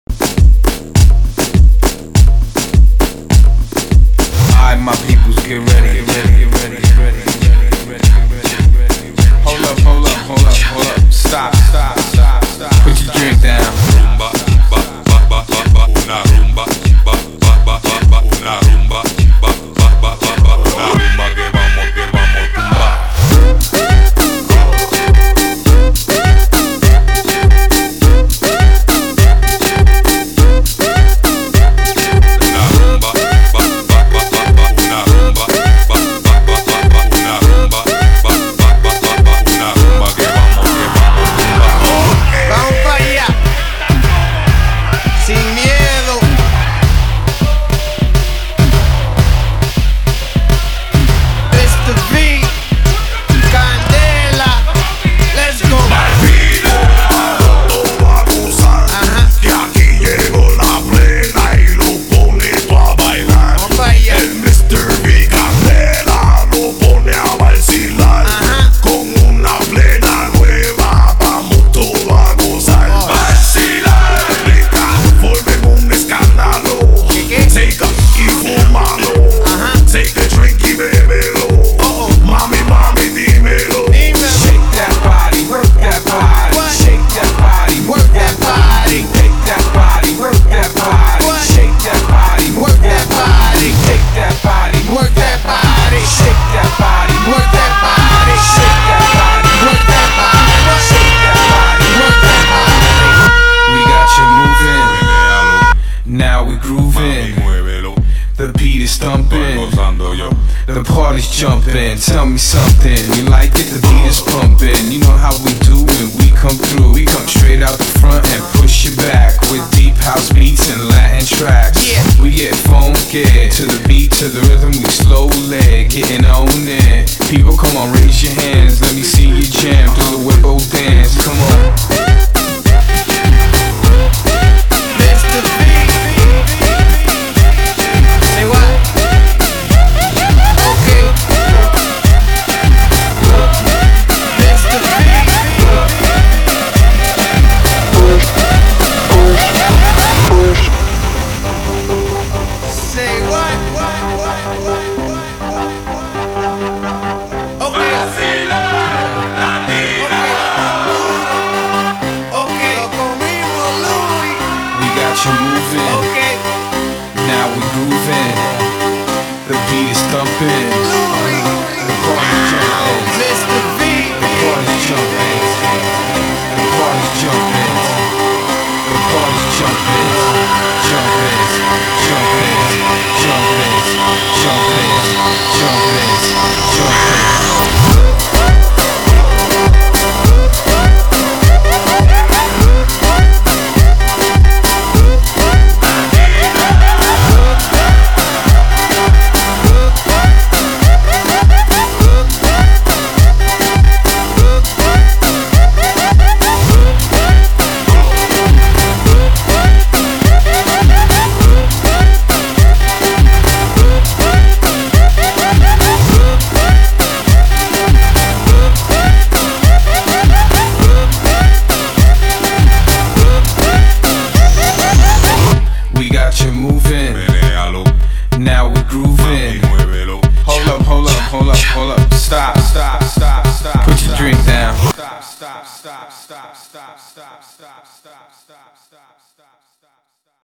Alright, my peoples, get ready, get ready, get ready, get ready, get ready, get ready, get ready. Hold up, hold up, hold up, hold up. Stop, stop, stop, stop. Put your drink down. Rumba, ba, ba, ba, ba, ba, una rumba, ba, ba, ba, ba, ba, una rumba, ba, ba, ba, ba, ba, una rumba que vamos tumba. Now we grooving, the beat is thumping, the party's jumping. Tell me something, you like it? The beat is pumping. You know how we do when we come through. We come straight out the front and push you back with deep house beats and Latin tracks. We get funky to the beat, to the rhythm. We slowly getting on it. People, come on, raise your hands. Let me see you jam. Do the whippo dance. Come on. You're moving, now we grooving, the beat is thumping, the party's jumping.